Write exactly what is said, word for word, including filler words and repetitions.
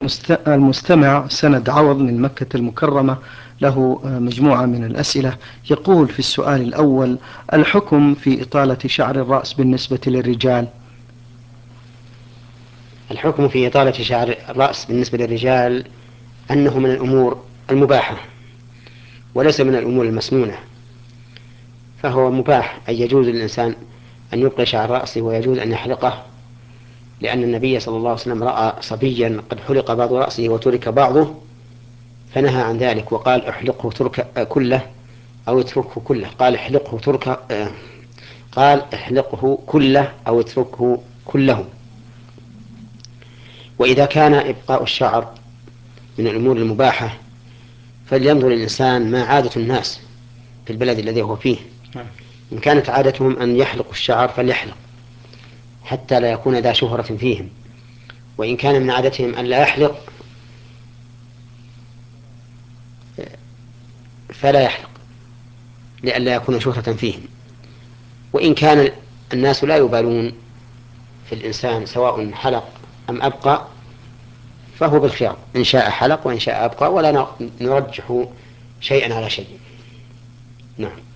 المستمع سند عوض من مكة المكرمة له مجموعة من الأسئلة. يقول في السؤال الأول: الحكم في إطالة شعر الرأس بالنسبة للرجال؟ الحكم في إطالة شعر الرأس بالنسبة للرجال أنه من الأمور المباحة وليس من الأمور المسنونة، فهو مباح أن يجوز للإنسان أن يبقي شعر رأسه ويجوز أن يحلقه، لأن النبي صلى الله عليه وسلم رأى صبيا قد حلق بعض رأسه وترك بعضه فنهى عن ذلك وقال احلقه ترك كله أو اتركه كله. قال احلقه ترك قال احلقه كله أو اتركه كله. وإذا كان إبقاء الشعر من الأمور المباحة فلينظر الإنسان ما عادة الناس في البلد الذي هو فيه. إن كانت عادتهم أن يحلقوا الشعر فليحلق حتى لا يكون ذا شهرة فيهم، وإن كان من عادتهم أن لا يحلق فلا يحلق لئلا يكون شهرة فيهم. وإن كان الناس لا يبالون في الإنسان سواء حلق أم أبقى فهو بالخيار، إن شاء حلق وإن شاء أبقى، ولا نرجح شيئا على شيء. نعم.